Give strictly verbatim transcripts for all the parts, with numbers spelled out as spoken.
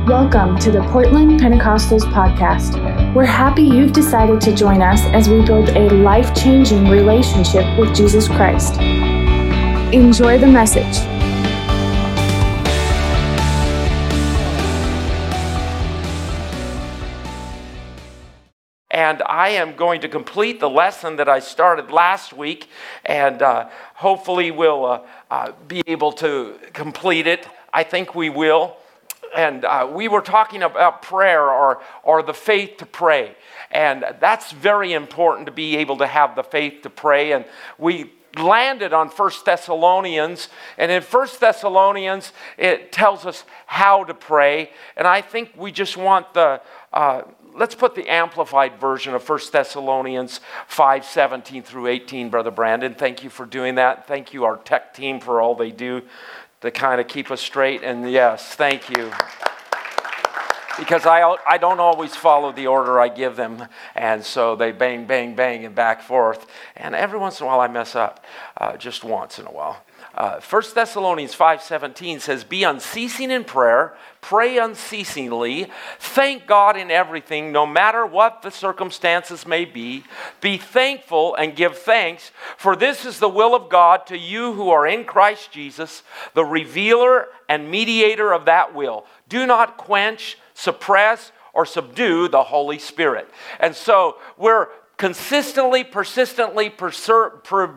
Welcome to the Portland Pentecostals Podcast. We're happy you've decided to join us as we build a life-changing relationship with Jesus Christ. Enjoy the message. And I am going to complete the lesson that I started last week, and uh, hopefully we'll uh, uh, be able to complete it. I think we will. And uh, we were talking about prayer or, or the faith to pray. And that's very important to be able to have the faith to pray. And we landed on First Thessalonians. And in First Thessalonians, it tells us how to pray. And I think we just want the... Uh, Let's put the amplified version of First Thessalonians five, seventeen through eighteen, Brother Brandon. Thank you for doing that. Thank you, our tech team, for all they do to kind of keep us straight. And yes, thank you. Because I, I don't always follow the order I give them. And so they bang, bang, bang, and back forth. And every once in a while I mess up, uh, just once in a while. Uh, First Thessalonians five seventeen says, "Be unceasing in prayer, pray unceasingly, thank God in everything, no matter what the circumstances may be. Be thankful and give thanks, for this is the will of God to you who are in Christ Jesus, the revealer and mediator of that will. Do not quench, suppress, or subdue the Holy Spirit." And so we're consistently, persistently, perser- per-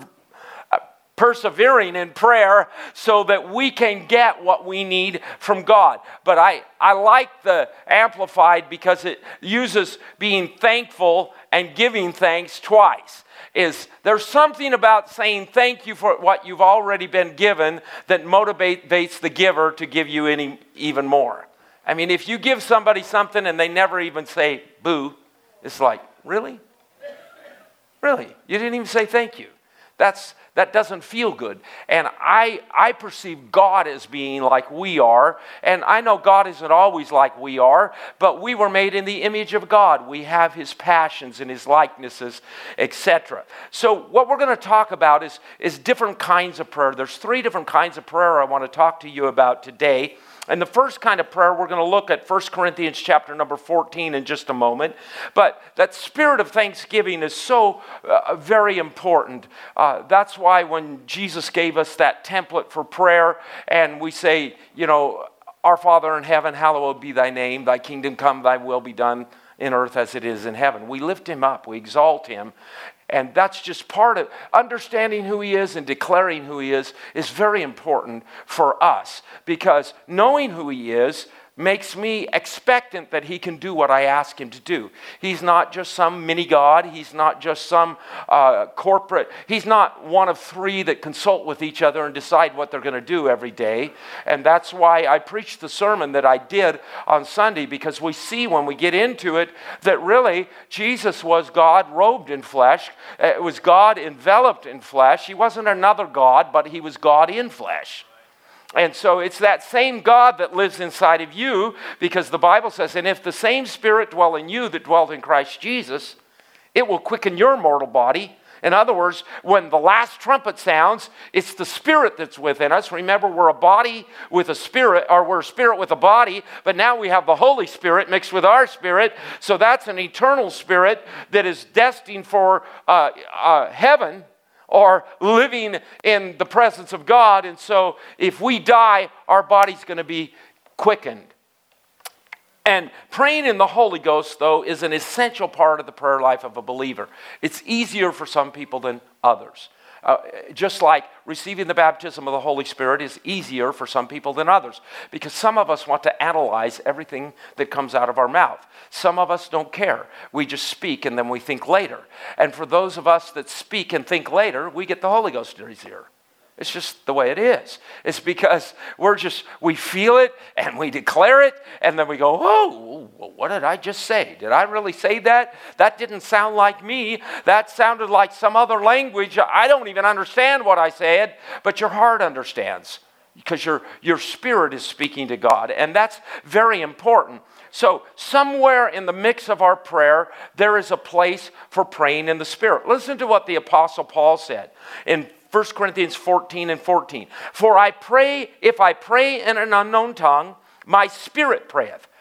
persevering in prayer so that we can get what we need from God. But I, I like the Amplified because it uses being thankful and giving thanks twice. Is there's something about saying thank you for what you've already been given that motivates the giver to give you any even more. I mean, if you give somebody something and they never even say boo, it's like, really? Really? You didn't even say thank you. That's That doesn't feel good. And I I perceive God as being like we are. And I know God isn't always like we are, but we were made in the image of God. We have His passions and His likenesses, et cetera. So what we're going to talk about is, is different kinds of prayer. There's three different kinds of prayer I want to talk to you about today. And the first kind of prayer, we're going to look at First Corinthians chapter number fourteen in just a moment. But that spirit of thanksgiving is so uh, very important. Uh, that's why when Jesus gave us that template for prayer, and we say, you know, "Our Father in heaven, hallowed be thy name. Thy kingdom come, thy will be done in earth as it is in heaven." We lift Him up. We exalt Him. And that's just part of understanding who He is and declaring who He is is very important for us, because knowing who He is makes me expectant that He can do what I ask Him to do. He's not just some mini God. He's not just some uh, corporate. He's not one of three that consult with each other and decide what they're going to do every day. And that's why I preached the sermon that I did on Sunday, because we see when we get into it that really Jesus was God robed in flesh. It was God enveloped in flesh. He wasn't another God, but He was God in flesh. And so it's that same God that lives inside of you, because the Bible says, "And if the same Spirit dwell in you that dwelt in Christ Jesus, it will quicken your mortal body." In other words, when the last trumpet sounds, it's the Spirit that's within us. Remember, we're a body with a spirit, or we're a spirit with a body, but now we have the Holy Spirit mixed with our spirit. So that's an eternal spirit that is destined for uh, uh, heaven, or living in the presence of God. And so if we die, our body's going to be quickened. And praying in the Holy Ghost, though, is an essential part of the prayer life of a believer. It's easier for some people than others. Uh, just like receiving the baptism of the Holy Spirit is easier for some people than others, because some of us want to analyze everything that comes out of our mouth. Some of us don't care. We just speak and then we think later. And for those of us that speak and think later, we get the Holy Ghost easier. It's just the way it is. It's because we're just, we feel it and we declare it, and then we go, "Oh, what did I just say? Did I really say that? That didn't sound like me. That sounded like some other language. I don't even understand what I said," but your heart understands, because your, your spirit is speaking to God, and that's very important. So somewhere in the mix of our prayer, there is a place for praying in the Spirit. Listen to what the Apostle Paul said in First Corinthians fourteen and fourteen. "For I pray, if I pray in an unknown tongue, my spirit prayeth,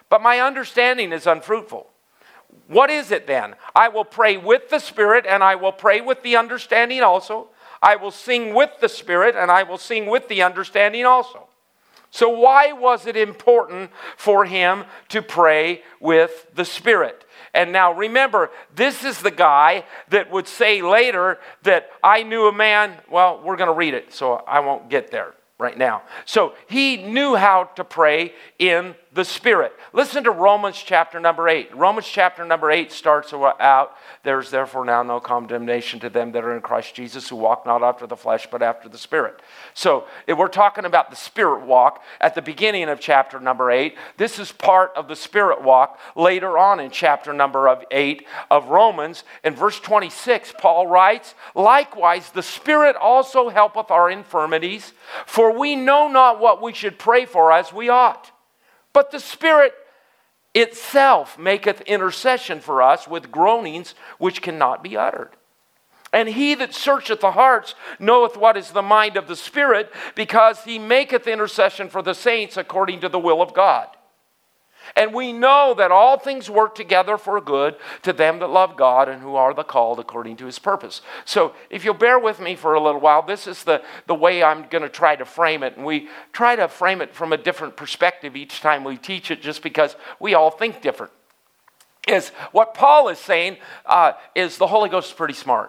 but my understanding is unfruitful. What is it then? I will pray with the Spirit, and I will pray with the understanding also. I will sing with the Spirit, and I will sing with the understanding also. So why was it important for him to pray with the Spirit? And now remember, this is the guy that would say later that I knew a man. Well, we're going to read it, so I won't get there right now. So he knew how to pray in the Spirit. Listen to Romans chapter number eight. Romans chapter number eight starts out, there's therefore now no condemnation to them that are in Christ Jesus, who walk not after the flesh, but after the Spirit. So if we're talking about the Spirit walk at the beginning of chapter number eight. This is part of the Spirit walk later on in chapter number of eight of Romans. In verse twenty-six, Paul writes, likewise, the Spirit also helpeth our infirmities, for we know not what we should pray for as we ought. But the Spirit itself maketh intercession for us with groanings which cannot be uttered. And he that searcheth the hearts knoweth what is the mind of the Spirit, because he maketh intercession for the saints according to the will of God. And we know that all things work together for good to them that love God and who are the called according to his purpose. So if you'll bear with me for a little while, this is the, the way I'm going to try to frame it. And we try to frame it from a different perspective each time we teach it, just because we all think different. Is what Paul is saying uh, is the Holy Ghost is pretty smart.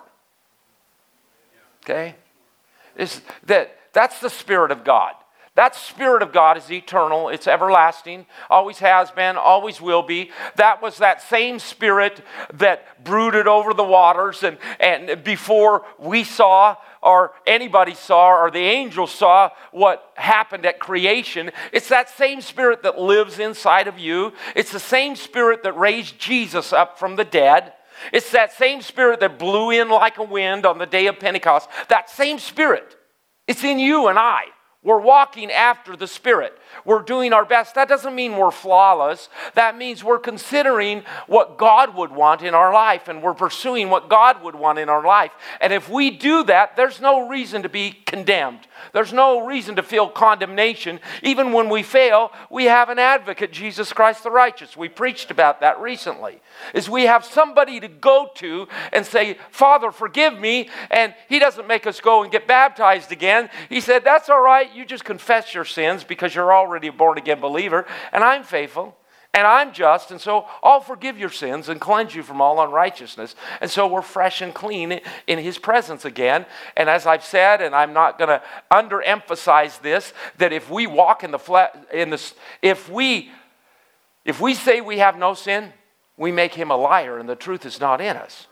Okay? Is that, that's the Spirit of God. That Spirit of God is eternal. It's everlasting. Always has been. Always will be. That was that same Spirit that brooded over the waters and, and before we saw or anybody saw or the angels saw what happened at creation. It's that same Spirit that lives inside of you. It's the same Spirit that raised Jesus up from the dead. It's that same Spirit that blew in like a wind on the day of Pentecost. That same Spirit. It's in you and I. We're walking after the Spirit. We're doing our best. That doesn't mean we're flawless. That means we're considering what God would want in our life, and we're pursuing what God would want in our life. And if we do that, there's no reason to be condemned. There's no reason to feel condemnation. Even when we fail, we have an advocate, Jesus Christ the righteous. We preached about that recently. Is we have somebody to go to and say, Father, forgive me. And he doesn't make us go and get baptized again. He said, that's all right. You just confess your sins because you're already a born-again believer. And I'm faithful. And I'm just, and so I'll forgive your sins and cleanse you from all unrighteousness. And so we're fresh and clean in his presence again. And as I've said, and I'm not going to underemphasize this, that if we walk in the flesh, in the, if we, if we say we have no sin, we make him a liar, and the truth is not in us.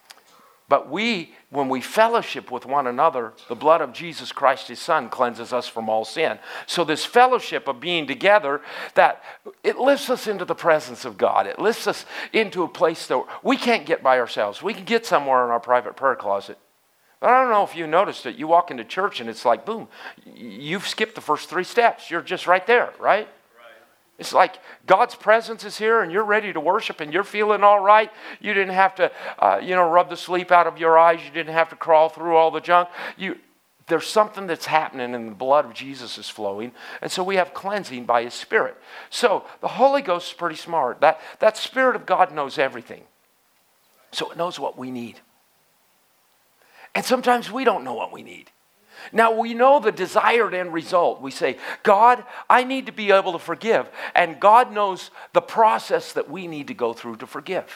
But we, when we fellowship with one another, the blood of Jesus Christ, his Son, cleanses us from all sin. So this fellowship of being together, that it lifts us into the presence of God. It lifts us into a place that we can't get by ourselves. We can get somewhere in our private prayer closet. But I don't know if you noticed it. You walk into church and it's like, boom, you've skipped the first three steps. You're just right there, right? It's like God's presence is here and you're ready to worship and you're feeling all right. You didn't have to, uh, you know, rub the sleep out of your eyes. You didn't have to crawl through all the junk. You, there's something that's happening and the blood of Jesus is flowing. And so we have cleansing by his Spirit. So the Holy Ghost is pretty smart. That, that Spirit of God knows everything. So it knows what we need. And sometimes we don't know what we need. Now, we know the desired end result. We say, God, I need to be able to forgive. And God knows the process that we need to go through to forgive.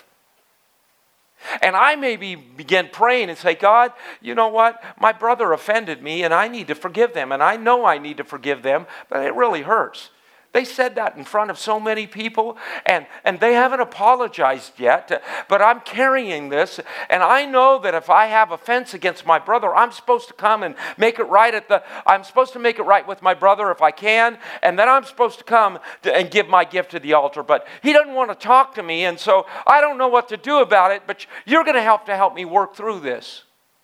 And I maybe begin praying and say, God, you know what? My brother offended me and I need to forgive them. And I know I need to forgive them, but it really hurts. They said that in front of so many people, and, and they haven't apologized yet, but I'm carrying this, and I know that if I have offense against my brother, I'm supposed to come and make it right at the, I'm supposed to make it right with my brother if I can, and then I'm supposed to come to, and give my gift to the altar, but he doesn't want to talk to me, and so I don't know what to do about it, but you're going to have to help me work through this.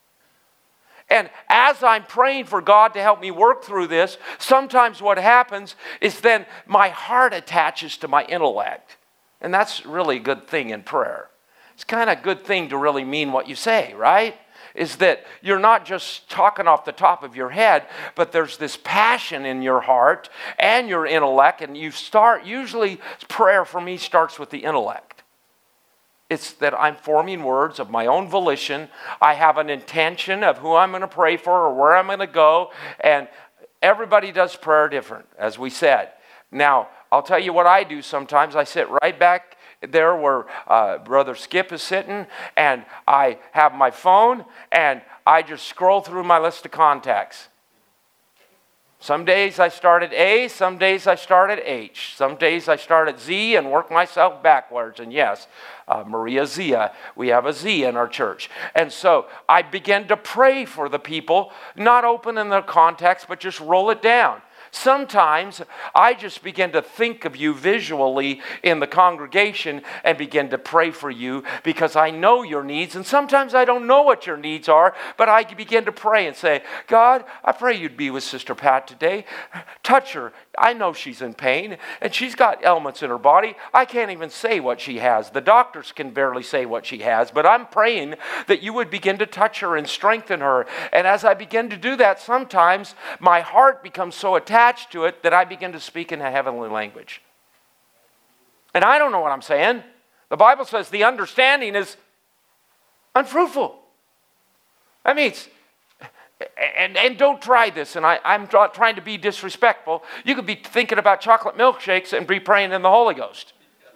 And as I'm praying for God to help me work through this, sometimes what happens is then my heart attaches to my intellect. And that's really a good thing in prayer. It's kind of a good thing to really mean what you say, right? is that you're not just talking off the top of your head, but there's this passion in your heart and your intellect, and you start, usually prayer for me starts with the intellect. It's that I'm forming words of my own volition. I have an intention of who I'm going to pray for or where I'm going to go, and everybody does prayer different, as we said. Now, I'll tell you what I do sometimes. I sit right back there where uh, Brother Skip is sitting, and I have my phone, and I just scroll through my list of contacts. Some days I start at A, some days I start at H. Some days I start at Z and work myself backwards. And yes, uh, Maria Zia, we have a Z in our church. And so I begin to pray for the people, not opening their contacts, but just roll it down. Sometimes I just begin to think of you visually in the congregation and begin to pray for you because I know your needs. And sometimes I don't know what your needs are, but I begin to pray and say, God, I pray you'd be with Sister Pat today. Touch her. I know she's in pain and she's got ailments in her body. I can't even say what she has. The doctors can barely say what she has, but I'm praying that you would begin to touch her and strengthen her. And as I begin to do that, sometimes my heart becomes so attached to it that I begin to speak in a heavenly language. And I don't know what I'm saying. The Bible says the understanding is unfruitful. That means, and, and don't try this, and I, I'm not trying to be disrespectful. You could be thinking about chocolate milkshakes and be praying in the Holy Ghost.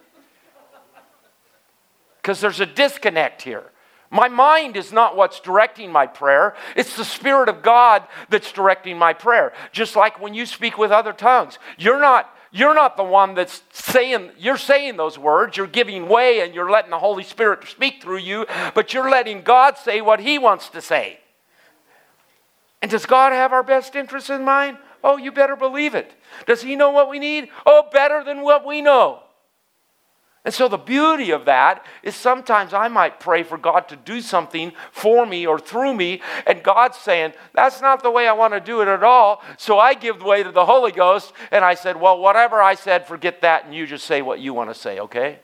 Because there's a disconnect here. My mind is not what's directing my prayer. It's the Spirit of God that's directing my prayer. Just like when you speak with other tongues. You're not, you're not the one that's saying, you're saying those words. You're giving way and you're letting the Holy Spirit speak through you. But you're letting God say what He wants to say. And does God have our best interests in mind? Oh, you better believe it. Does He know what we need? Oh, better than what we know. And so the beauty of that is sometimes I might pray for God to do something for me or through me, and God's saying, that's not the way I want to do it at all. So I give way to the Holy Ghost, and I said, well, whatever I said, forget that, and you just say what you want to say, okay?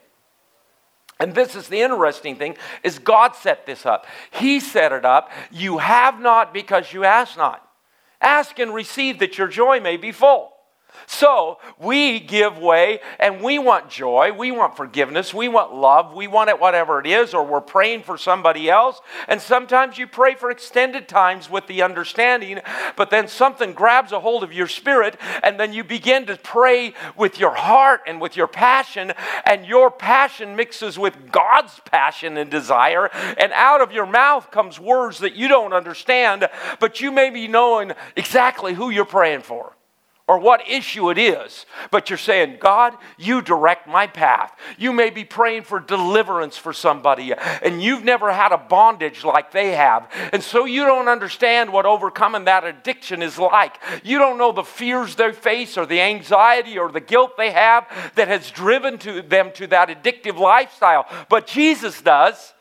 And this is the interesting thing, is God set this up. He set it up. You have not because you ask not. Ask and receive that your joy may be full. So we give way and we want joy, we want forgiveness, we want love, we want it whatever it is, or we're praying for somebody else. And sometimes you pray for extended times with the understanding, but then something grabs a hold of your spirit and then you begin to pray with your heart and with your passion, and your passion mixes with God's passion and desire, and out of your mouth comes words that you don't understand, but you may be knowing exactly who you're praying for or what issue it is, but you're saying, God, you direct my path. You may be praying for deliverance for somebody, and you've never had a bondage like they have, and so you don't understand what overcoming that addiction is like. You don't know the fears they face or the anxiety or the guilt they have that has driven to them to that addictive lifestyle, but Jesus does.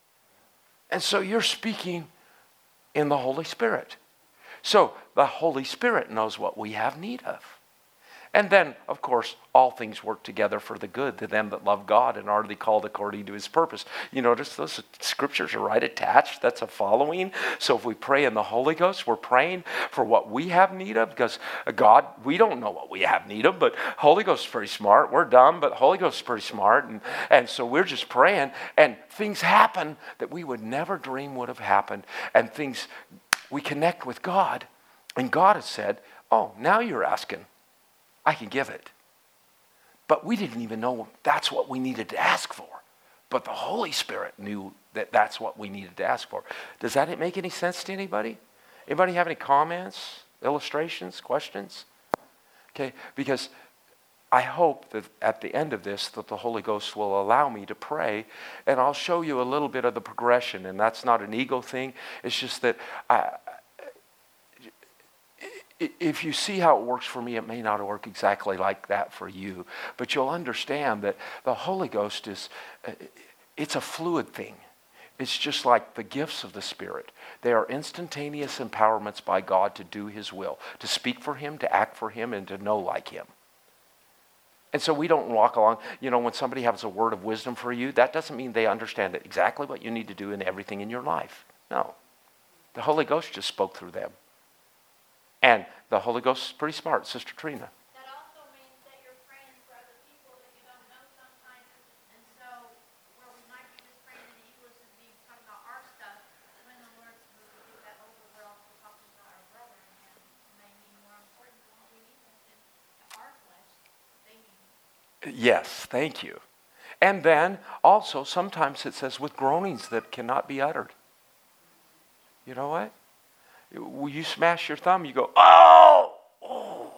And so you're speaking in the Holy Spirit. So the Holy Spirit knows what we have need of. And then, of course, all things work together for the good to them that love God and are called according to His purpose. You notice those scriptures are right attached. That's a following. So if we pray in the Holy Ghost, we're praying for what we have need of, because God, we don't know what we have need of, but Holy Ghost is pretty smart. We're dumb, but the Holy Ghost is pretty smart. And, and so we're just praying, and things happen that we would never dream would have happened. And things, we connect with God. And God has said, oh, now you're asking. I can give it. But we didn't even know that's what we needed to ask for. But the Holy Spirit knew that that's what we needed to ask for. Does that make any sense to anybody? Anybody have any comments, illustrations, questions? Okay, because I hope that at the end of this that the Holy Ghost will allow me to pray, and I'll show you a little bit of the progression. And that's not an ego thing. It's just that I... If you see how it works for me, it may not work exactly like that for you. But you'll understand that the Holy Ghost is, it's a fluid thing. It's just like the gifts of the Spirit. They are instantaneous empowerments by God to do His will, to speak for Him, to act for Him, and to know like Him. And so we don't walk along, you know, when somebody has a word of wisdom for you, that doesn't mean they understand exactly what you need to do in everything in your life. No. The Holy Ghost just spoke through them. And the Holy Ghost is pretty smart, Sister Trina. That also means that you're praying for other people that you don't know sometimes. And so, where we might be just praying in English and be talking about our stuff, when the Lord's moved to get that over, we're also talking about our brother, and it may be more important than what we need to our flesh. They need. Yes, thank you. And then also sometimes it says with groanings that cannot be uttered. You know what? When you smash your thumb, you go, oh, oh.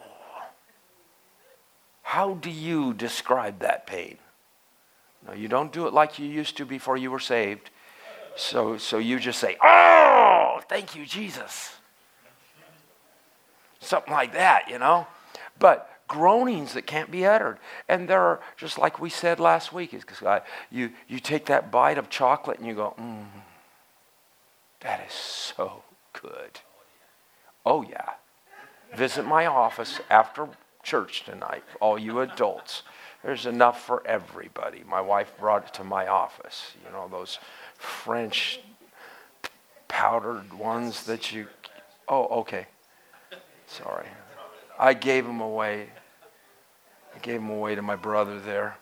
How do you describe that pain? No, you don't do it like you used to before you were saved. So, so you just say, oh, thank you, Jesus. Something like that, you know. But groanings that can't be uttered. And there are, just like we said last week, is you, you take that bite of chocolate and you go, mm, that is so good. Oh, yeah. Visit my office after church tonight, all you adults. There's enough for everybody. My wife brought it to my office. You know, those French powdered ones that you... Oh, okay. Sorry. I gave them away. I gave them away to my brother there.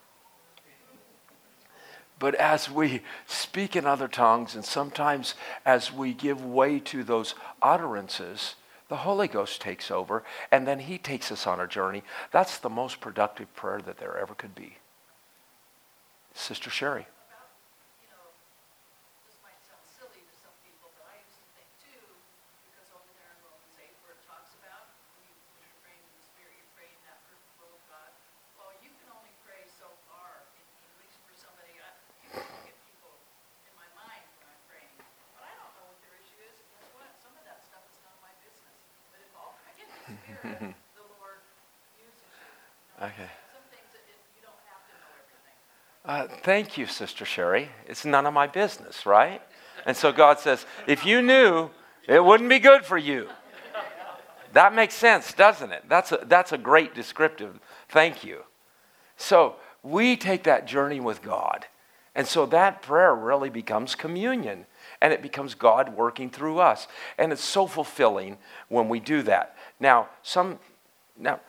But as we speak in other tongues, and sometimes as we give way to those utterances, the Holy Ghost takes over, and then he takes us on a journey. That's the most productive prayer that there ever could be. Sister Sherry. You know, this might sound silly to some people, but I used to think too, because over there in Romans eight, where it talks about when you're praying in the Spirit, you're praying that perfect will of God. Well, you can only pray so far in English for somebody. I get people in my mind when I'm praying, but I don't know what their issue is. Guess what? Some of that stuff is none of my business. But if all I get the Spirit, the Lord uses you. You know? Okay. Some things that it, you don't have to know everything. Uh, thank you, Sister Sherry. It's none of my business, right? And so God says, if you knew, it wouldn't be good for you. That makes sense, doesn't it? That's a, that's a great descriptive. Thank you. So we take that journey with God. And so that prayer really becomes communion. And it becomes God working through us. And it's so fulfilling when we do that. Now, some... Now,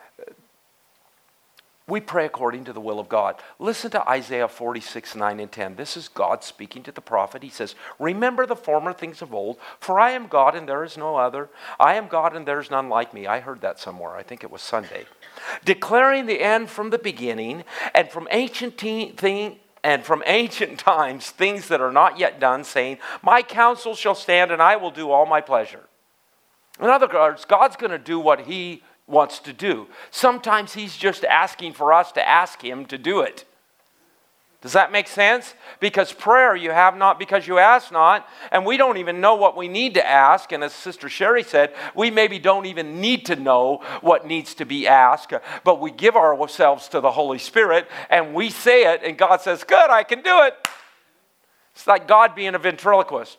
we pray according to the will of God. Listen to Isaiah forty-six, nine and ten. This is God speaking to the prophet. He says, remember the former things of old, for I am God and there is no other. I am God and there is none like me. I heard that somewhere. I think it was Sunday. Declaring the end from the beginning, and from ancient te- thing, and from ancient times, things that are not yet done, saying, my counsel shall stand and I will do all my pleasure. In other words, God's going to do what he wants to do. Sometimes he's just asking for us to ask him to do it. Does that make sense? Because prayer you have not because you ask not, and we don't even know what we need to ask. And as Sister Sherry said, we maybe don't even need to know what needs to be asked, but we give ourselves to the Holy Spirit and we say it, and God says, good, I can do it. It's like God being a ventriloquist.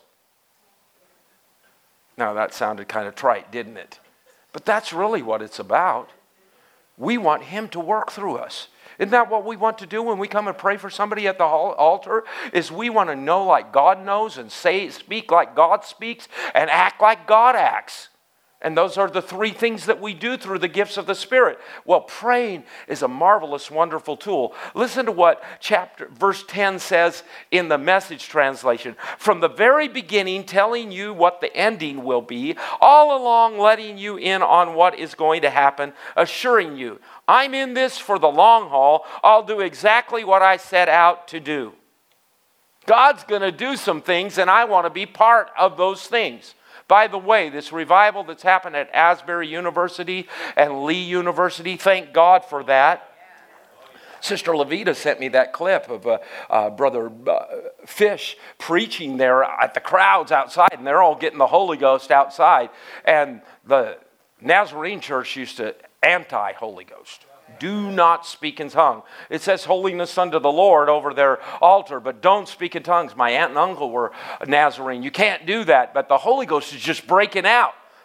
Now that sounded kind of trite, didn't it? But that's really what it's about. We want him to work through us. Isn't that what we want to do when we come and pray for somebody at the altar? Is we want to know like God knows and say, speak like God speaks and act like God acts. And those are the three things that we do through the gifts of the Spirit. Well, praying is a marvelous, wonderful tool. Listen to what chapter verse ten says in the Message translation. From the very beginning, telling you what the ending will be, all along letting you in on what is going to happen, assuring you, I'm in this for the long haul. I'll do exactly what I set out to do. God's going to do some things, and I want to be part of those things. By the way, this revival that's happened at Asbury University and Lee University, thank God for that. Sister Levita sent me that clip of uh, uh, Brother uh, Fish preaching there at the crowds outside, and they're all getting the Holy Ghost outside. And the Nazarene church used to anti-Holy Ghost. Do not speak in tongues. It says holiness unto the Lord over their altar, but don't speak in tongues. My aunt and uncle were Nazarene. You can't do that, but the Holy Ghost is just breaking out.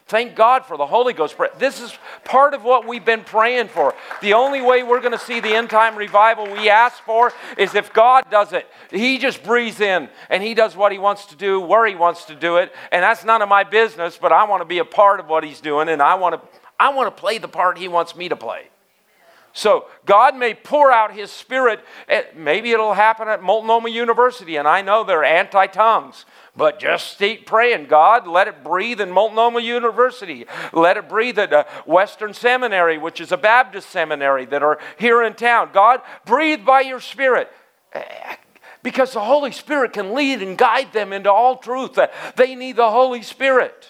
Thank God for the Holy Ghost. This is part of what we've been praying for. The only way we're going to see the end time revival we ask for is if God does it. He just breathes in and He does what He wants to do, where He wants to do it. And that's none of my business, but I want to be a part of what He's doing, and I want to, I want to play the part He wants me to play. So God may pour out His Spirit. Maybe it'll happen at Multnomah University, and I know they're anti-tongues. But just keep praying, God, let it breathe in Multnomah University. Let it breathe at uh, Western Seminary, which is a Baptist seminary that are here in town. God, breathe by your Spirit. Because the Holy Spirit can lead and guide them into all truth. They need the Holy Spirit.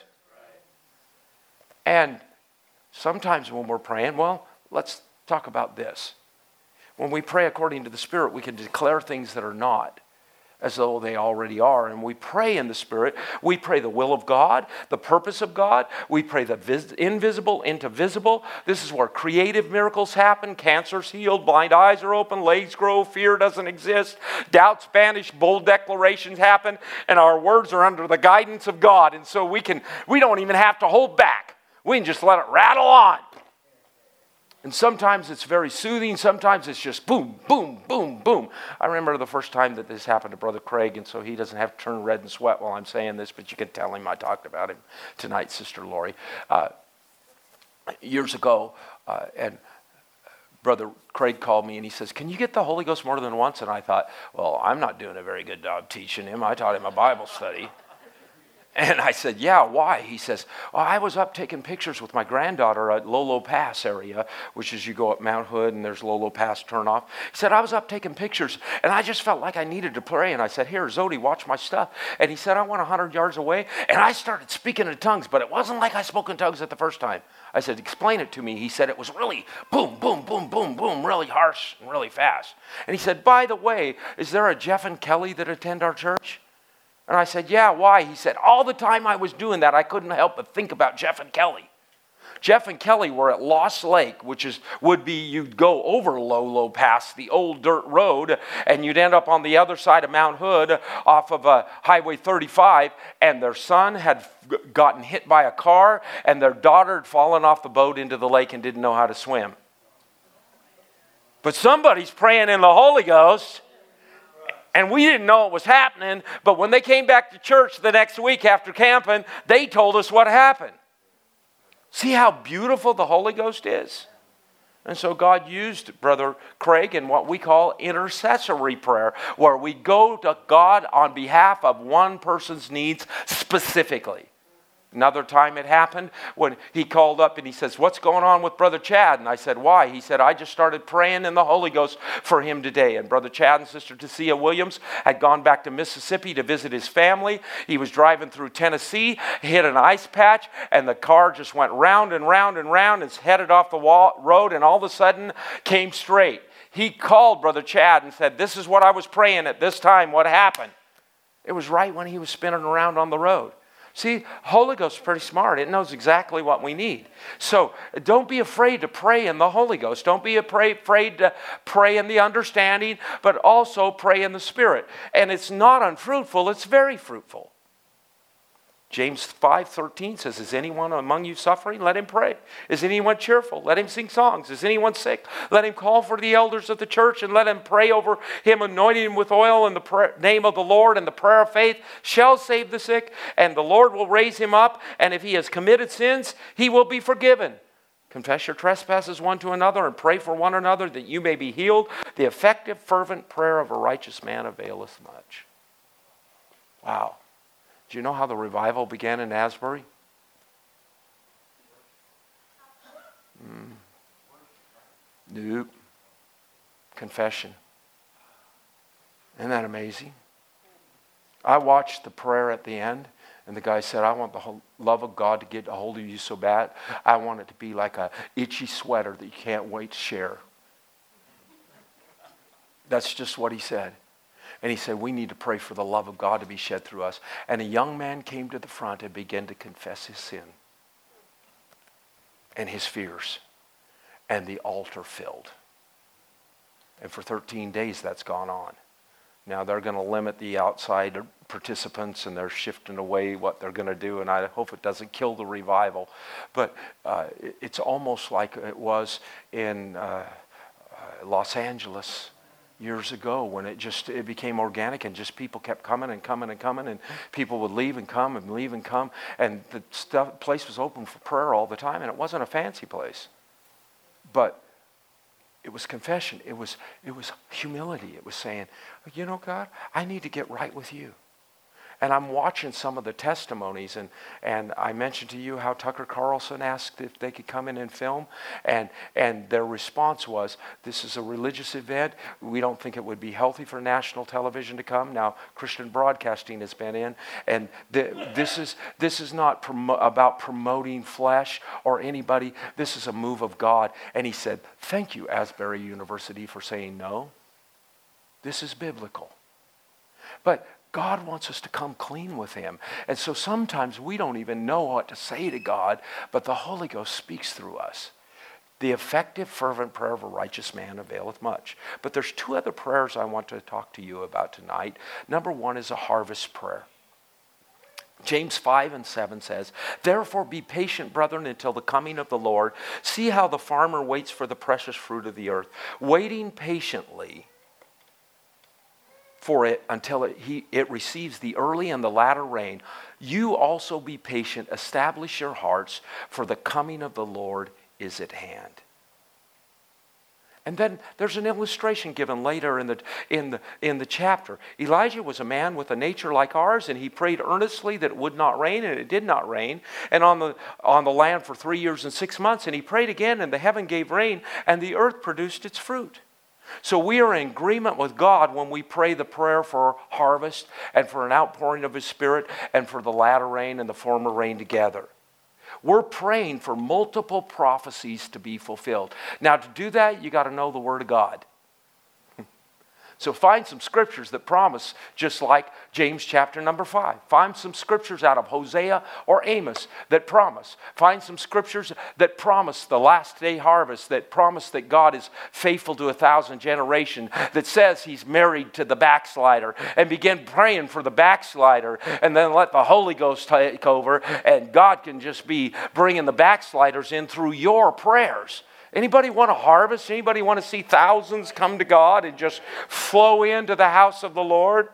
And sometimes when we're praying, well, let's talk about this. When we pray according to the Spirit, we can declare things that are not as though they already are. And we pray in the Spirit. We pray the will of God, the purpose of God. We pray the vis- invisible into visible. This is where creative miracles happen. Cancer's healed, blind eyes are open, legs grow, fear doesn't exist, doubts vanish, bold declarations happen, and our words are under the guidance of God. And so we can, we don't even have to hold back. We can just let it rattle on. And sometimes it's very soothing. Sometimes it's just boom, boom, boom, boom. I remember the first time that this happened to Brother Craig, and so he doesn't have to turn red and sweat while I'm saying this, but you can tell him I talked about him tonight, Sister Lori. Uh, years ago, uh, and Brother Craig called me and he says, can you get the Holy Ghost more than once? And I thought, well, I'm not doing a very good job teaching him. I taught him a Bible study. And I said, yeah, why? He says, well, I was up taking pictures with my granddaughter at Lolo Pass area, which is you go up Mount Hood and there's Lolo Pass turnoff. He said, I was up taking pictures and I just felt like I needed to pray. And I said, here, Zodi, watch my stuff. And he said, I went one hundred yards away and I started speaking in tongues, but it wasn't like I spoke in tongues at the first time. I said, explain it to me. He said, it was really boom, boom, boom, boom, boom, really harsh and really fast. And he said, by the way, is there a Jeff and Kelly that attend our church? And I said, yeah, why? He said, all the time I was doing that, I couldn't help but think about Jeff and Kelly. Jeff and Kelly were at Lost Lake, which is would be you'd go over Lolo Pass, the old dirt road, and you'd end up on the other side of Mount Hood off of uh, Highway thirty-five, and their son had g- gotten hit by a car, and their daughter had fallen off the boat into the lake and didn't know how to swim. But somebody's praying in the Holy Ghost. And we didn't know it was happening, but when they came back to church the next week after camping, they told us what happened. See how beautiful the Holy Ghost is? And so God used Brother Craig in what we call intercessory prayer, where we go to God on behalf of one person's needs specifically. Another time it happened when he called up and he says, what's going on with Brother Chad? And I said, why? He said, I just started praying in the Holy Ghost for him today. And Brother Chad and Sister Tasia Williams had gone back to Mississippi to visit his family. He was driving through Tennessee, hit an ice patch, and the car just went round and round and round and headed off the wall, road, and all of a sudden came straight. He called Brother Chad and said, this is what I was praying at this time. What happened? It was right when he was spinning around on the road. See, Holy Ghost is pretty smart. It knows exactly what we need. So don't be afraid to pray in the Holy Ghost. Don't be afraid to pray in the understanding, but also pray in the Spirit. And it's not unfruitful, it's very fruitful. James five thirteen says, is anyone among you suffering? Let him pray. Is anyone cheerful? Let him sing songs. Is anyone sick? Let him call for the elders of the church and let him pray over him, anointing him with oil in the prayer, name of the Lord, and the prayer of faith shall save the sick, and the Lord will raise him up, and if he has committed sins, he will be forgiven. Confess your trespasses one to another and pray for one another that you may be healed. The effective, fervent prayer of a righteous man availeth much. Wow. Do you know how the revival began in Asbury? Mm. Nope. Confession. Isn't that amazing? I watched the prayer at the end, and the guy said, I want the whole love of God to get a hold of you so bad. I want it to be like a itchy sweater that you can't wait to share. That's just what he said. And he said, we need to pray for the love of God to be shed through us. And a young man came to the front and began to confess his sin and his fears. And the altar filled. And for thirteen days that's gone on. Now they're going to limit the outside participants, and they're shifting away what they're going to do, and I hope it doesn't kill the revival. But uh, it, it's almost like it was in uh, uh, Los Angeles years ago, when it just it became organic, and just people kept coming and coming and coming, and people would leave and come and leave and come, and the stuff, place was open for prayer all the time, and it wasn't a fancy place, but it was confession. It was it was humility. It was saying, you know, God, I need to get right with you. And I'm watching some of the testimonies, and, and I mentioned to you how Tucker Carlson asked if they could come in and film, and, and their response was, this is a religious event. We don't think it would be healthy for national television to come. Now, Christian Broadcasting has been in, and the, this is this is not promo- about promoting flesh or anybody. This is a move of God. And he said, thank you, Asbury University, for saying no. This is biblical. But God wants us to come clean with him. And so sometimes we don't even know what to say to God, but the Holy Ghost speaks through us. The effective, fervent prayer of a righteous man availeth much. But there's two other prayers I want to talk to you about tonight. Number one is a harvest prayer. James five and seven says, therefore be patient, brethren, until the coming of the Lord. See how the farmer waits for the precious fruit of the earth, waiting patiently for it until it, he, it receives the early and the latter rain. You also be patient, establish your hearts, for the coming of the Lord is at hand. And then there's an illustration given later in the, in the, in the chapter. Elijah was a man with a nature like ours, and he prayed earnestly that it would not rain, and it did not rain, and on the, on the land for three years and six months. And he prayed again, and the heaven gave rain, and the earth produced its fruit. So we are in agreement with God when we pray the prayer for harvest and for an outpouring of his Spirit and for the latter rain and the former rain together. We're praying for multiple prophecies to be fulfilled. Now, to do that, you got to know the Word of God. So find some scriptures that promise, just like James chapter number five. Find some scriptures out of Hosea or Amos that promise. Find some scriptures that promise the last day harvest, that promise that God is faithful to a thousand generations, that says he's married to the backslider, and begin praying for the backslider, and then let the Holy Ghost take over, and God can just be bringing the backsliders in through your prayers. Anybody want to harvest? Anybody want to see thousands come to God and just flow into the house of the Lord?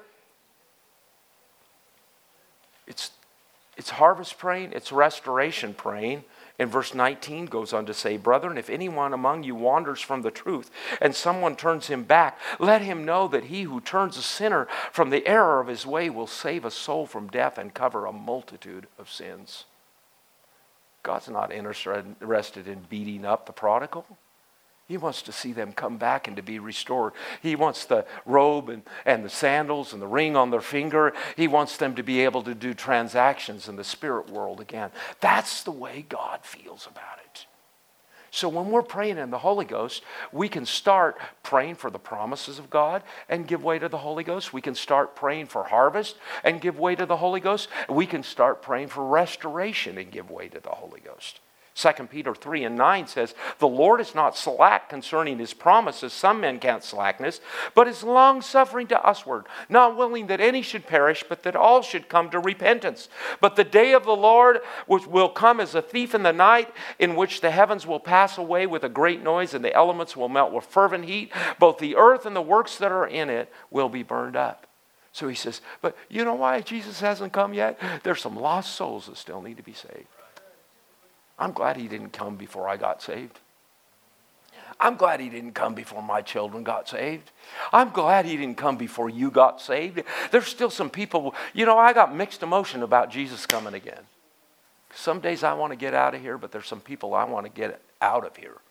It's, it's harvest praying. It's restoration praying. And verse nineteen goes on to say, brethren, if anyone among you wanders from the truth and someone turns him back, let him know that he who turns a sinner from the error of his way will save a soul from death and cover a multitude of sins. God's not interested in beating up the prodigal. He wants to see them come back and to be restored. He wants the robe and, and the sandals and the ring on their finger. He wants them to be able to do transactions in the spirit world again. That's the way God feels about it. So when we're praying in the Holy Ghost, we can start praying for the promises of God and give way to the Holy Ghost. We can start praying for harvest and give way to the Holy Ghost. We can start praying for restoration and give way to the Holy Ghost. Second Peter three and nine says, the Lord is not slack concerning his promises, some men count slackness, but is long-suffering to usward, not willing that any should perish, but that all should come to repentance. But the day of the Lord which will come as a thief in the night, in which the heavens will pass away with a great noise, and the elements will melt with fervent heat. Both the earth and the works that are in it will be burned up. So he says, but you know why Jesus hasn't come yet? There's some lost souls that still need to be saved. I'm glad he didn't come before I got saved. I'm glad he didn't come before my children got saved. I'm glad he didn't come before you got saved. There's still some people, you know, I got mixed emotion about Jesus coming again. Some days I want to get out of here, but there's some people I want to get out of here.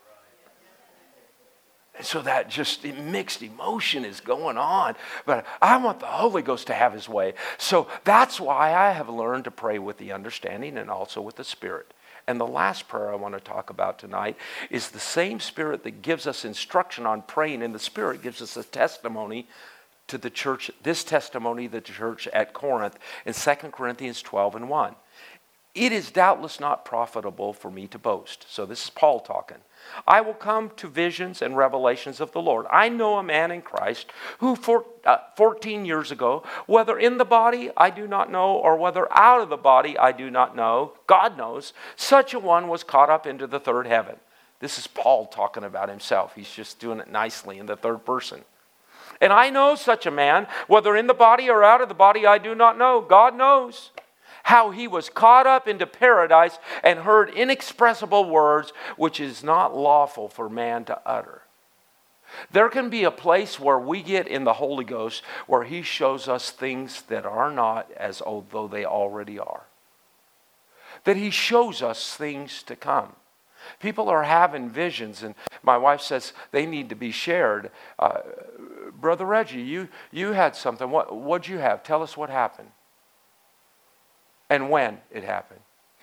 And so that just mixed emotion is going on. But I want the Holy Ghost to have his way. So that's why I have learned to pray with the understanding and also with the Spirit. And the last prayer I want to talk about tonight is the same Spirit that gives us instruction on praying in the Spirit gives us a testimony to the church, this testimony to the church at Corinth in Second Corinthians twelve and one. It is doubtless not profitable for me to boast. So this is Paul talking. I will come to visions and revelations of the Lord. I know a man in Christ who for, uh, fourteen years ago, whether in the body I do not know, or whether out of the body I do not know, God knows, such a one was caught up into the third heaven. This is Paul talking about himself. He's just doing it nicely in the third person. And I know such a man, whether in the body or out of the body I do not know. God knows. How he was caught up into paradise and heard inexpressible words which is not lawful for man to utter. There can be a place where we get in the Holy Ghost where he shows us things that are not as though they already are. That he shows us things to come. People are having visions, and my wife says they need to be shared. Uh, Brother Reggie, you, you had something. What what'd you have? Tell us what happened. And when it happened.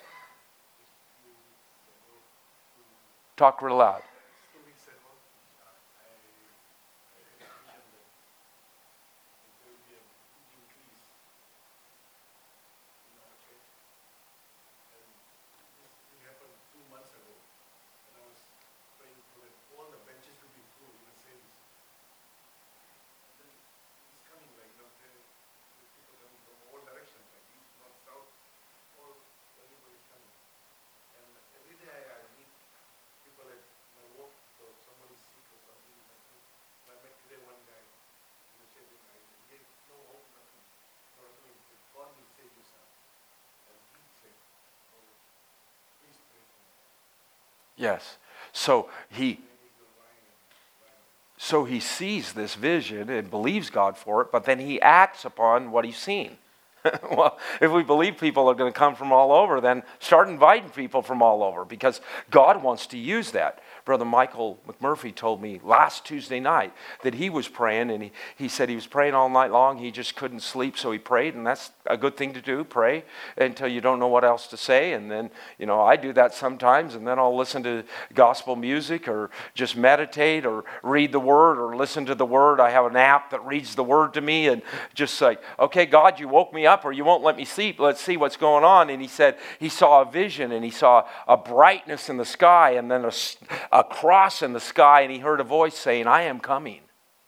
Talk real loud. Yes. So he so he sees this vision and believes God for it, but then he acts upon what he's seen. Well, if we believe people are going to come from all over, then start inviting people from all over, because God wants to use that. Brother Michael McMurphy told me last Tuesday night that he was praying, and he, he said he was praying all night long. He just couldn't sleep, so he prayed, and that's a good thing to do, pray until you don't know what else to say. And then, you know, I do that sometimes, and then I'll listen to gospel music or just meditate or read the Word or listen to the Word. I have an app that reads the Word to me, and just like, okay, God, you woke me up or you won't let me sleep. Let's see what's going on. And he said he saw a vision, and he saw a brightness in the sky, and then a a cross in the sky, and he heard a voice saying, I am coming.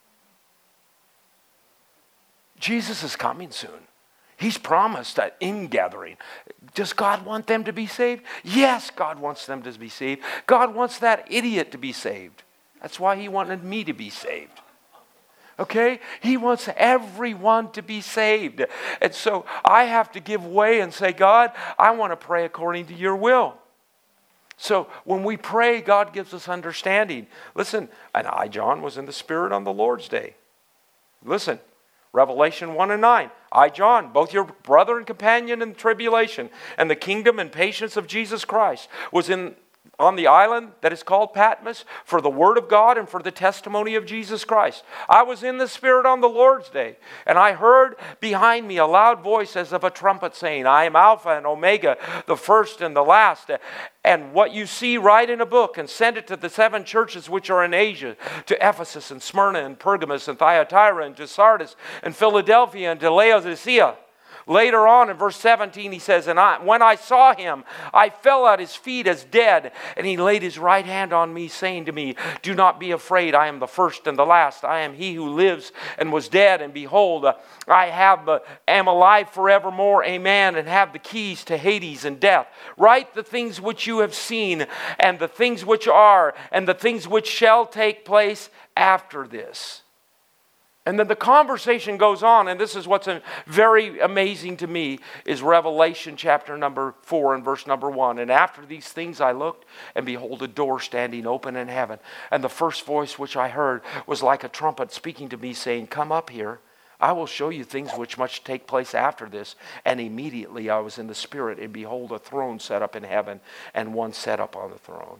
Jesus is coming soon. He's promised that ingathering. Does God want them to be saved? Yes, God wants them to be saved. God wants that idiot to be saved. That's why he wanted me to be saved. Okay? He wants everyone to be saved. And so I have to give way and say, God, I want to pray according to your will. So when we pray, God gives us understanding. Listen, and I, John, was in the Spirit on the Lord's day. Listen, Revelation one and nine. I, John, both your brother and companion in the tribulation and the kingdom and patience of Jesus Christ, was in on the island that is called Patmos for the word of God and for the testimony of Jesus Christ. I was in the Spirit on the Lord's day, and I heard behind me a loud voice as of a trumpet saying, I am Alpha and Omega, the first and the last. And what you see, write in a book and send it to the seven churches which are in Asia, to Ephesus and Smyrna and Pergamos and Thyatira and to Sardis and Philadelphia and to Laodicea. Later on in verse seventeen, he says, And I, when I saw him, I fell at his feet as dead, and he laid his right hand on me, saying to me, Do not be afraid, I am the first and the last. I am he who lives and was dead, and behold, I have uh, am alive forevermore, amen, and have the keys to Hades and death. Write the things which you have seen, and the things which are, and the things which shall take place after this. And then the conversation goes on, and this is what's very amazing to me, is Revelation chapter number four and verse number one. And after these things I looked, and behold, a door standing open in heaven. And the first voice which I heard was like a trumpet speaking to me, saying, Come up here, I will show you things which must take place after this. And immediately I was in the Spirit, and behold, a throne set up in heaven, and one set up on the throne.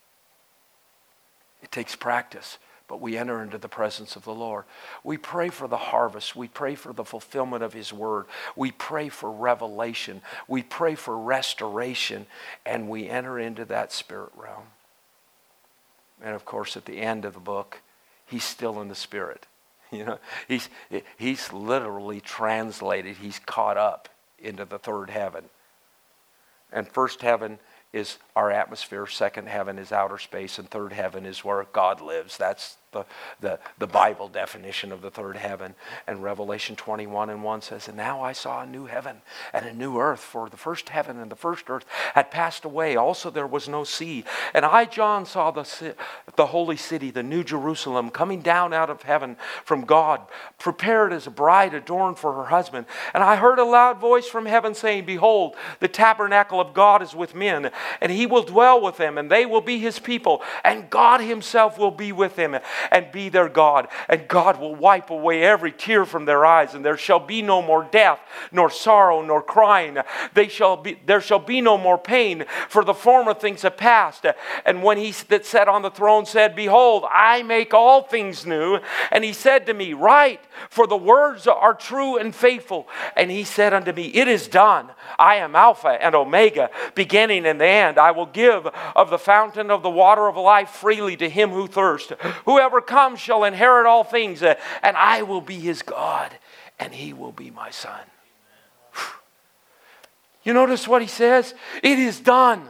It takes practice. But we enter into the presence of the Lord. We pray for the harvest. We pray for the fulfillment of His word. We pray for revelation. We pray for restoration. And we enter into that spirit realm. And of course, at the end of the book, He's still in the Spirit. You know, He's, he's literally translated. He's caught up into the third heaven. And first heaven is our atmosphere. Second heaven is outer space. And third heaven is where God lives. That's the, the, the Bible definition of the third heaven. And Revelation twenty-one and one says, and now I saw a new heaven and a new earth, for the first heaven and the first earth had passed away. Also there was no sea. And I, John, saw the, the holy city, the new Jerusalem, coming down out of heaven from God, prepared as a bride adorned for her husband. And I heard a loud voice from heaven saying, behold, the tabernacle of God is with men, and he will dwell with them, and they will be his people, and God himself will be with them and be their God. And God will wipe away every tear from their eyes, and there shall be no more death, nor sorrow, nor crying. They shall be, there shall be no more pain, for the former things have passed. And when he that sat on the throne said, behold, I make all things new. And he said to me, write, for the words are true and faithful. And he said unto me, it is done. I am Alpha and Omega, beginning and the end. I will give of the fountain of the water of life freely to him who thirsts. Whoever comes shall inherit all things, and I will be his God, and he will be my son. You notice what he says? It is done.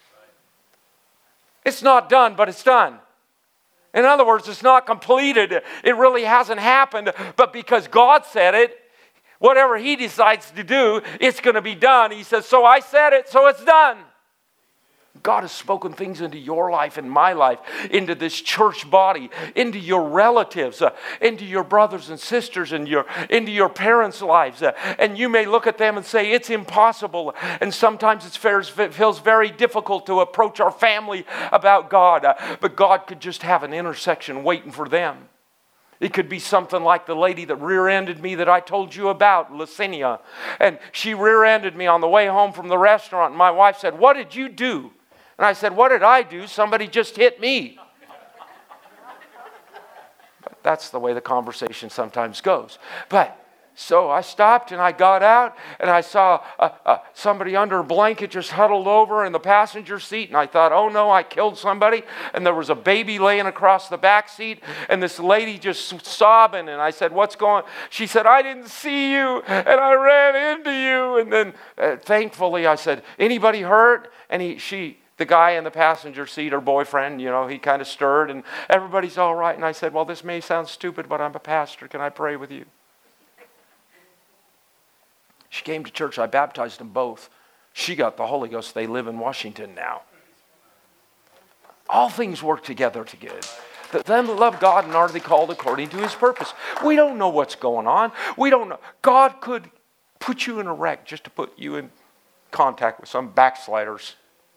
It's not done, but it's done. In other words, it's not completed. It really hasn't happened, but because God said it, whatever he decides to do, it's going to be done. He says, so I said it, so it's done. God has spoken things into your life and my life, into this church body, into your relatives, uh, into your brothers and sisters, and your into your parents' lives. Uh, and you may look at them and say, it's impossible. And sometimes it's fair, it feels very difficult to approach our family about God. Uh, but God could just have an intersection waiting for them. It could be something like the lady that rear-ended me that I told you about, Licinia. And she rear-ended me on the way home from the restaurant. And my wife said, what did you do? And I said, what did I do? Somebody just hit me. But that's the way the conversation sometimes goes. But so I stopped and I got out and I saw uh, uh, somebody under a blanket just huddled over in the passenger seat. And I thought, oh no, I killed somebody. And there was a baby laying across the back seat. And this lady just sobbing. And I said, what's going on? She said, I didn't see you and I ran into you. And then uh, thankfully I said, anybody hurt? And he, she... The guy in the passenger seat, her boyfriend, you know, he kind of stirred and everybody's all right. And I said, well, this may sound stupid, but I'm a pastor. Can I pray with you? She came to church. I baptized them both. She got the Holy Ghost. They live in Washington now. All things work together to good. Them that love God and are they called according to his purpose. We don't know what's going on. We don't know. God could put you in a wreck just to put you in contact with some backsliders.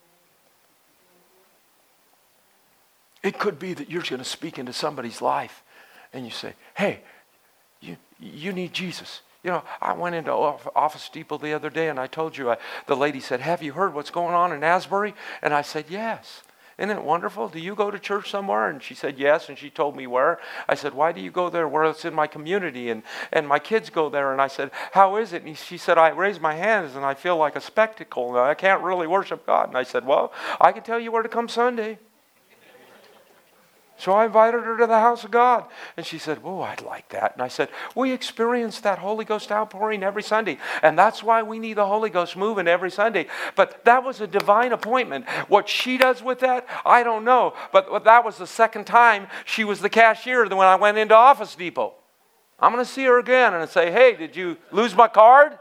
It could be that you're going to speak into somebody's life and you say, hey, you you need Jesus. You know, I went into Office Depot the other day and I told you, I, the lady said, have you heard what's going on in Asbury? And I said, yes. Isn't it wonderful? Do you go to church somewhere? And she said, yes. And she told me where. I said, why do you go there? Where it's in my community. And, and my kids go there. And I said, how is it? And she said, I raise my hands and I feel like a spectacle. And I can't really worship God. And I said, well, I can tell you where to come Sunday. So I invited her to the house of God. And she said, oh, I'd like that. And I said, we experience that Holy Ghost outpouring every Sunday. And that's why we need the Holy Ghost moving every Sunday. But that was a divine appointment. What she does with that, I don't know. But that was the second time she was the cashier when I went into Office Depot. I'm going to see her again and say, hey, did you lose my card?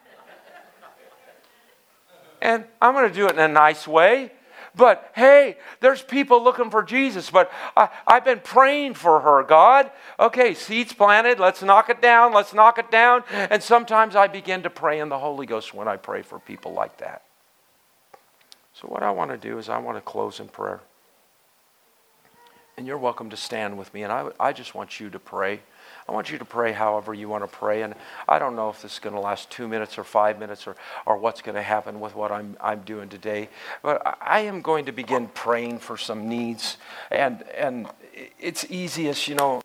And I'm going to do it in a nice way. But, hey, there's people looking for Jesus. But I, I've been praying for her, God. Okay, seeds planted. Let's knock it down. Let's knock it down. And sometimes I begin to pray in the Holy Ghost when I pray for people like that. So what I want to do is I want to close in prayer. And you're welcome to stand with me. And I, I just want you to pray. I want you to pray however you want to pray. And I don't know if this is going to last two minutes or five minutes or, or what's going to happen with what I'm I'm doing today. But I am going to begin praying for some needs. And and it's easiest, you know.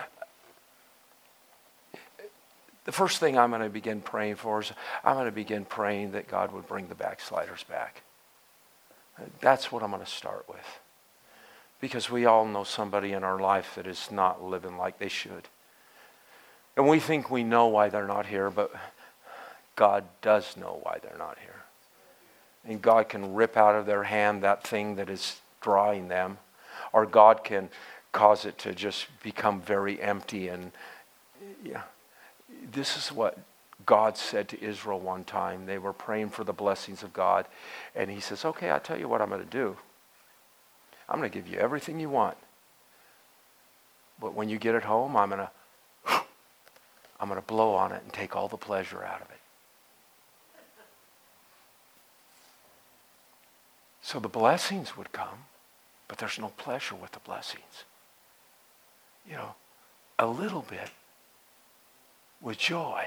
The first thing I'm going to begin praying for is I'm going to begin praying that God would bring the backsliders back. That's what I'm going to start with. Because we all know somebody in our life that is not living like they should. And we think we know why they're not here, but God does know why they're not here. and God can rip out of their hand that thing that is drawing them, or God can cause it to just become very empty. And yeah, this is what God said to Israel one time. They were praying for the blessings of God, and he says, okay, I'll tell you what I'm going to do. I'm going to give you everything you want. But when you get it home, I'm going to I'm going to blow on it and take all the pleasure out of it. So the blessings would come, but there's no pleasure with the blessings. You know, a little bit with joy,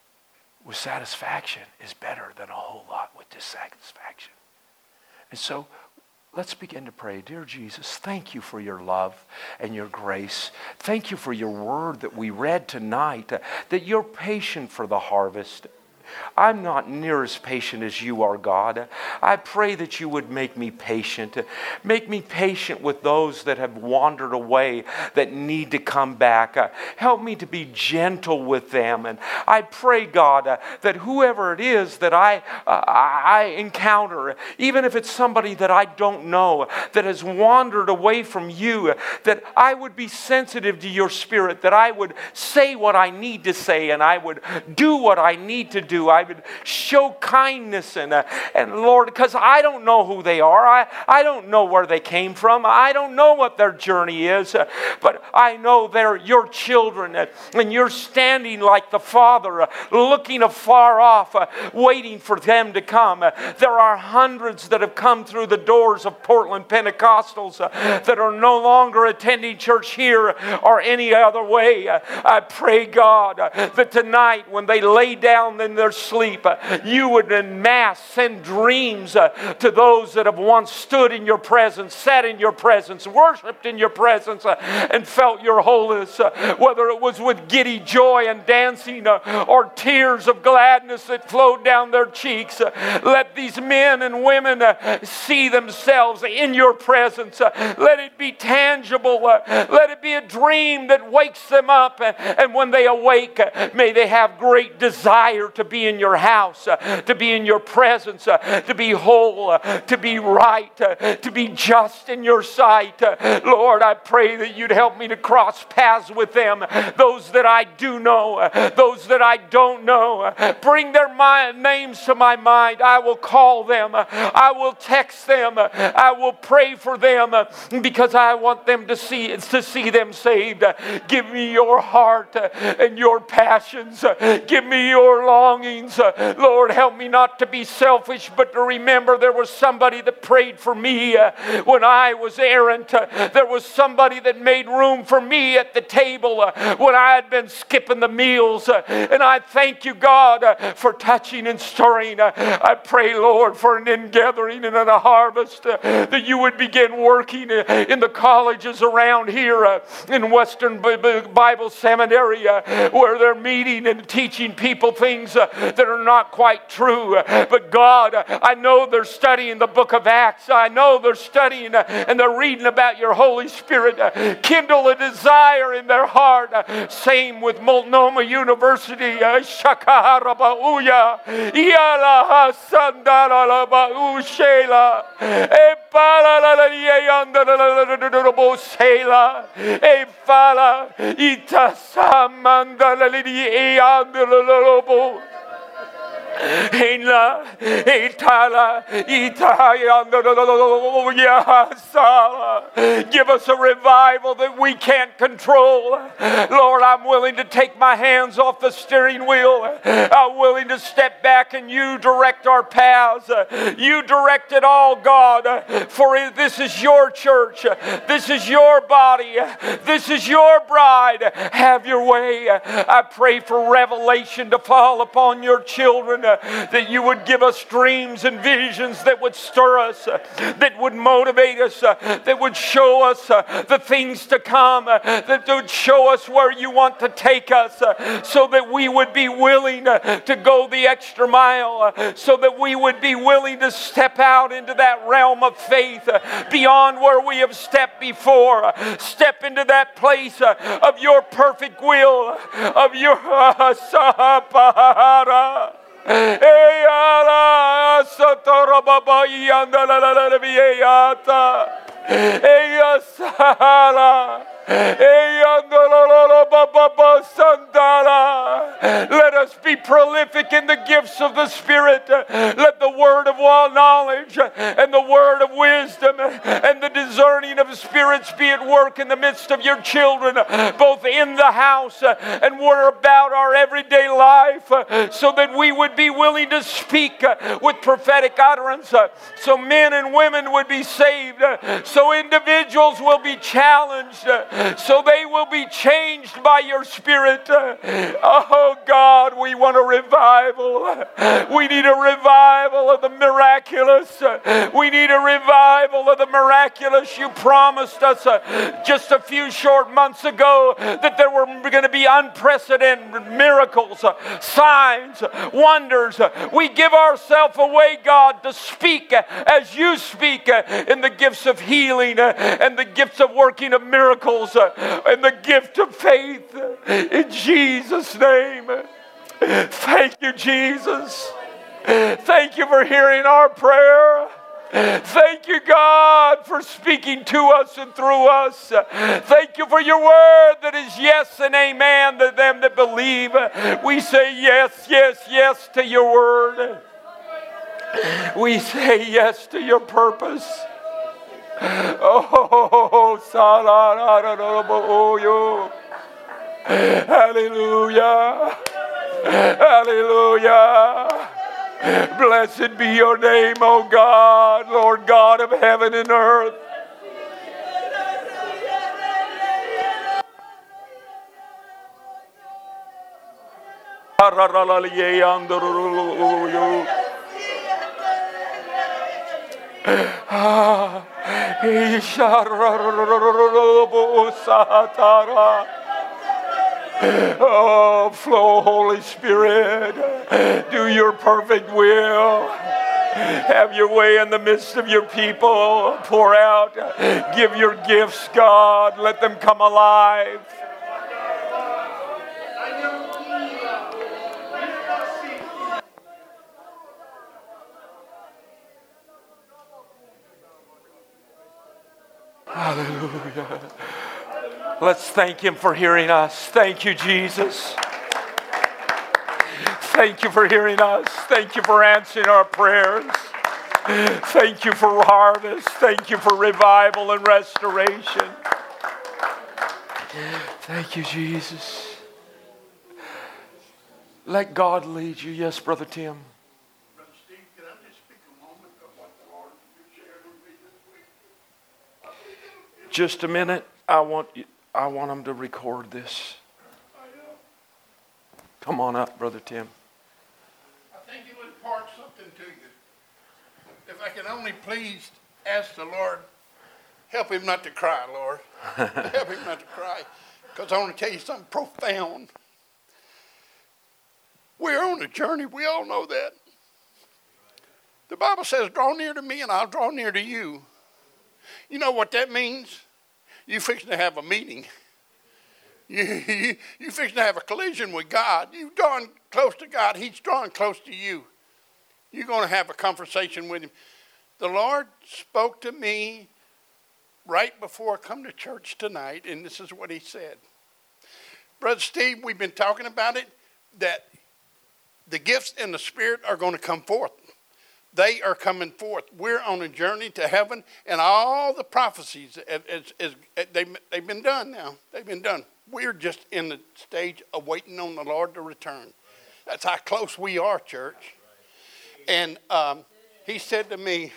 with satisfaction, is better than a whole lot with dissatisfaction. And so let's begin to pray. Dear Jesus, thank you for your love and your grace. Thank you for your word that we read tonight, uh, that you're patient for the harvest. I'm not near as patient as you are, God. I pray that you would make me patient. Make me patient with those that have wandered away, that need to come back. Uh, help me to be gentle with them. And I pray, God, uh, that whoever it is that I, uh, I encounter, even if it's somebody that I don't know, that has wandered away from you, that I would be sensitive to your spirit, that I would say what I need to say, and I would do what I need to do. I would show kindness and, uh, and Lord, because I don't know who they are. I, I don't know where they came from. I don't know what their journey is. Uh, but I know they're your children, uh, and you're standing like the Father, uh, looking afar off, uh, waiting for them to come. Uh, there are hundreds that have come through the doors of Portland Pentecostals uh, that are no longer attending church here or any other way. Uh, I pray, God, uh, that tonight when they lay down in their sleep, uh, you would en masse send dreams uh, to those that have once stood in your presence, sat in your presence, worshipped in your presence, uh, and felt your holiness, uh, whether it was with giddy joy and dancing uh, or tears of gladness that flowed down their cheeks. Uh, let these men and women uh, see themselves in your presence. Uh, let it be tangible. Uh, let it be a dream that wakes them up, uh, and when they awake, uh, may they have great desire to be in your house, uh, to be in your presence, uh, to be whole, uh, to be right, uh, to be just in your sight. Uh, Lord, I pray that you'd help me to cross paths with them, those that I do know, uh, those that I don't know. Uh, bring their mind, names to my mind. I will call them. Uh, I will text them. Uh, I will pray for them uh, because I want them to see, to see them saved. Uh, give me your heart uh, and your passions. Uh, give me your longings. Uh, Lord, help me not to be selfish, but to remember there was somebody that prayed for me uh, when I was errant. Uh, there was somebody that made room for me at the table uh, when I had been skipping the meals. Uh, and I thank you, God, uh, for touching and stirring. Uh, I pray, Lord, for an ingathering and a harvest, uh, that you would begin working uh, in the colleges around here uh, in Western Bible Seminary, uh, where they're meeting and teaching people things uh, that are not quite true. Uh, but God, uh, I know they're studying the book of Acts. I know they're studying uh, and they're reading about your Holy Spirit. Uh, kindle a desire in their heart. Uh, same with Multnomah University. Uh, Shakarabauya. Iyala Hasandarabaushela. Epalalaliandalabosela. Efala Itasamandalaliandalabo. Inla, Itala, Itaya, give us a revival that we can't control. Lord, I'm willing to take my hands off the steering wheel. I'm willing to step back and you direct our paths. You direct it all, God, for this is your church. This is your body. This is your bride. Have your way. I pray for revelation to fall upon your children. Uh, that you would give us dreams and visions that would stir us, uh, that would motivate us, uh, that would show us uh, the things to come, uh, that would show us where you want to take us, uh, so that we would be willing uh, to go the extra mile, uh, so that we would be willing to step out into that realm of faith uh, beyond where we have stepped before. Uh, step into that place uh, of your perfect will, of your uh, Sahapahara. Eyala satorababa yandalalalabiata. Eyasala. Let us be prolific in the gifts of the Spirit. Let the word of all knowledge and the word of wisdom and the discerning of spirits be at work in the midst of your children, both in the house and where about our everyday life, so that we would be willing to speak with prophetic utterance, so men and women would be saved, so individuals will be challenged, so they will be changed by your Spirit. Oh God, we want a revival. We need a revival of the miraculous. We need a revival of the miraculous. You promised us just a few short months ago that there were going to be unprecedented miracles, signs, wonders. We give ourselves away, God, to speak as you speak in the gifts of healing and the gifts of working of miracles and the gift of faith in Jesus' name. Thank you, Jesus. Thank you for hearing our prayer. Thank you, God, for speaking to us and through us. Thank you for your word that is yes and amen to them that believe. We say yes, yes, yes to your word. We say yes to your purpose. Oh, hallelujah. Hallelujah. Blessed be your name, O God, Lord God of heaven and earth. Oh, flow, Holy Spirit. Do your perfect will. Have your way in the midst of your people. Pour out. Give your gifts, God. Let them come alive. Hallelujah. Let's thank Him for hearing us. Thank you, Jesus. Thank you for hearing us. Thank you for answering our prayers. Thank you for harvest. Thank you for revival and restoration. Thank you, Jesus. Let God lead you. Yes, Brother Tim. Brother Steve, can I just speak a moment of what the Lord shared with me this week? Just a minute. I want you. I want them to record this. Come on up, Brother Tim. I think it would impart something to you. If I can only please ask the Lord, help him not to cry, Lord. Help him not to cry. Because I want to tell you something profound. We're on a journey. We all know that. The Bible says, draw near to me and I'll draw near to you. You know what that means? You fixing to have a meeting. You, you, you fixing to have a collision with God. You've drawn close to God. He's drawing close to you. You're going to have a conversation with him. The Lord spoke to me right before I come to church tonight, and this is what he said. Brother Steve, we've been talking about it, that the gifts in the Spirit are going to come forth. They are coming forth. We're on a journey to heaven, and all the prophecies, is, is, is, they, they've been done now. They've been done. We're just in the stage of waiting on the Lord to return. That's how close we are, church. And um, he said to me,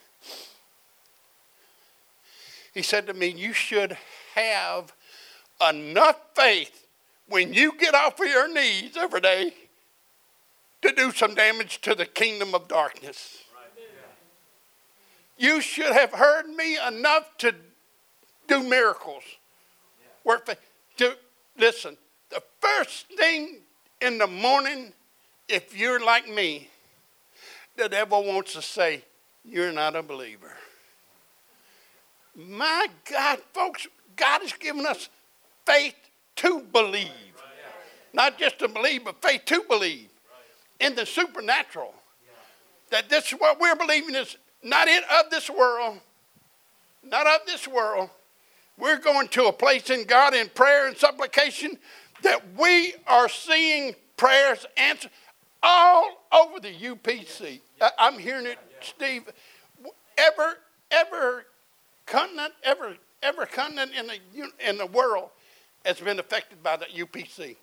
he said to me, you should have enough faith when you get off of your knees every day to do some damage to the kingdom of darkness. You should have heard me enough to do miracles. Work for, to, listen, the first thing in the morning, if you're like me, the devil wants to say, you're not a believer. My God, folks, God has given us faith to believe. Not just to believe, but faith to believe. in the supernatural. That this is what we're believing is not in, of this world, not of this world. We're going to a place in God in prayer and supplication that we are seeing prayers answered all over the U P C. I'm hearing it, Steve. Ever, ever continent, ever, ever continent in the in the world has been affected by the U P C.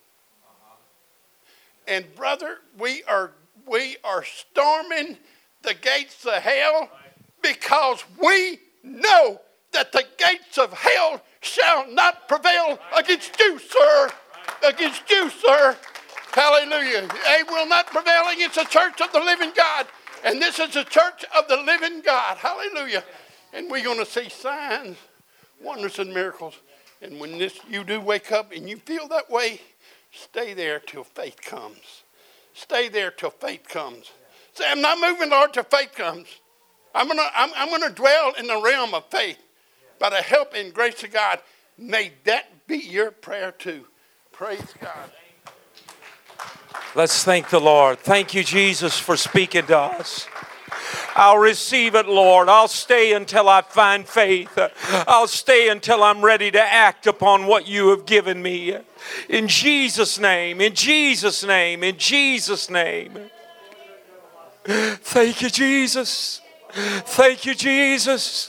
And brother, we are we are storming the gates of hell because we know that the gates of hell shall not prevail against you, sir. Against you, sir. Hallelujah. They will not prevail against the church of the living God. And this is the church of the living God. Hallelujah. And we're going to see signs, wonders, and miracles. And when this you do wake up and you feel that way, stay there till faith comes. Stay there till faith comes. Say, I'm not moving, Lord, till faith comes. I'm going to I'm, I'm going to dwell in the realm of faith. By the help and grace of God, may that be your prayer too. Praise God. Let's thank the Lord. Thank you, Jesus, for speaking to us. I'll receive it, Lord. I'll stay until I find faith. I'll stay until I'm ready to act upon what you have given me. In Jesus' name, in Jesus' name, in Jesus' name. Thank you, Jesus. Thank you, Jesus.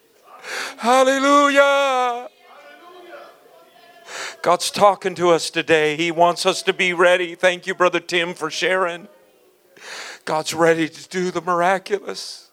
Hallelujah. God's talking to us today. He wants us to be ready. Thank you, Brother Tim, for sharing. God's ready to do the miraculous.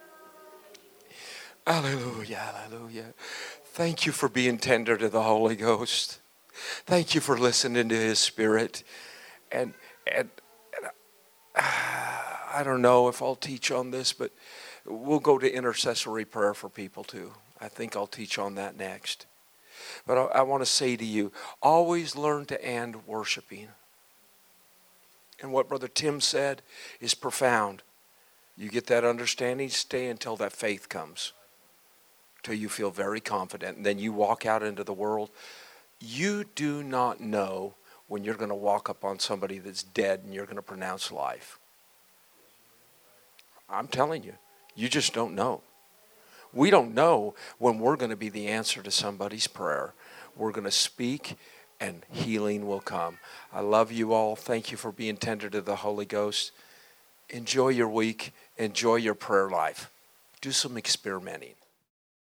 Hallelujah, hallelujah. Thank you for being tender to the Holy Ghost. Thank you for listening to His Spirit. And, and, and uh, I don't know if I'll teach on this, but we'll go to intercessory prayer for people too. I think I'll teach on that next. But I, I want to say to you, always learn to end worshiping. And what Brother Tim said is profound. You get that understanding, stay until that faith comes. Till you feel very confident. And then you walk out into the world. You do not know when you're going to walk up on somebody that's dead and you're going to pronounce life. I'm telling you, you just don't know. We don't know when we're going to be the answer to somebody's prayer. We're going to speak and healing will come. I love you all. Thank you for being tender to the Holy Ghost. Enjoy your week. Enjoy your prayer life. Do some experimenting.